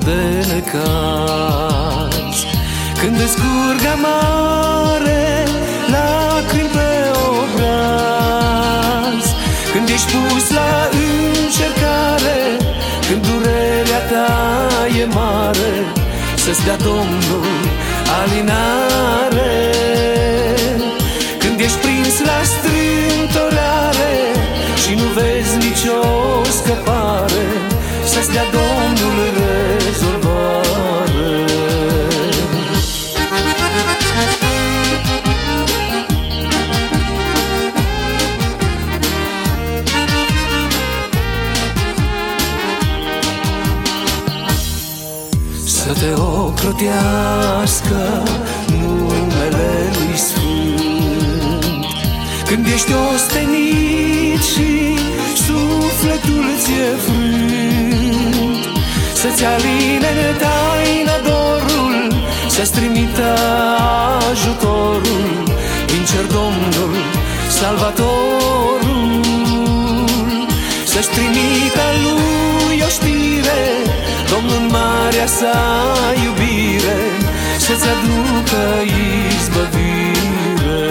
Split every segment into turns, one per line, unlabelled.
de necaz. Când îți curg amare lacrimi pe obraz, când ești pus la încercare, când durerea ta e mare, să-ți dea Domnul alinare. Când ești prins la strâmtorare și nu vezi nicio scăpare, să-ți dea Domnul rezolvare. Să te ocrotească numele Lui Sfânt, când ești ostenit și sufletul ți-e frânt. Să-ți aline taina dorul, să-ți trimită ajutorul din cer Domnul Salvatorul. Să-și trimită Lui o știre, Domnul în marea sa iubire, să-ți aducă izbăvire.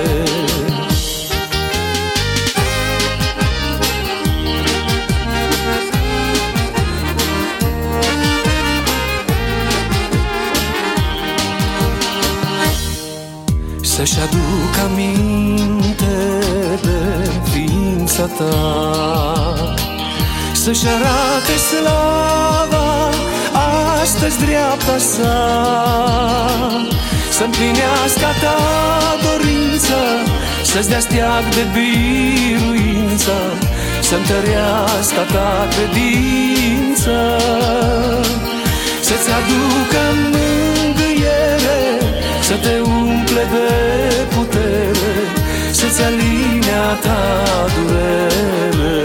Să-și aducă aminte de ființa ta, să-și arate slava astăzi dreapta sa, să-mplinească a ta dorință, să-ți dea steag de biruință, să-ntărească a ta credință, să-ți aducă mângâiere, să te umple de putere, să-ți aline a ta durere.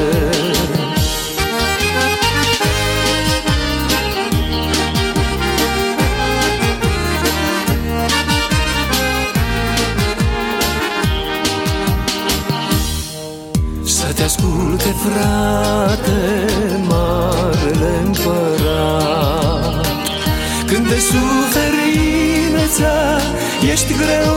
Să te asculte, frate, marele împărat, când de suferință ești greu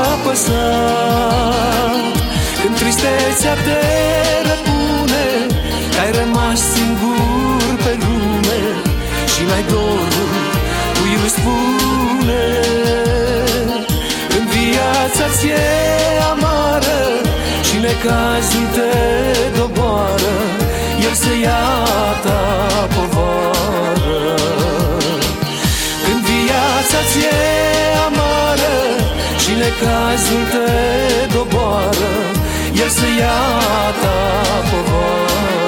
apăsat, când tristețea te răpune, că ai rămas singur pe lume și n-ai dorul cui îl spune. Când viața ți-e amară și necazul te doboară, El să ia ta povară. Când viața ți-e amară și necazul te doboară, El să ia ta povară.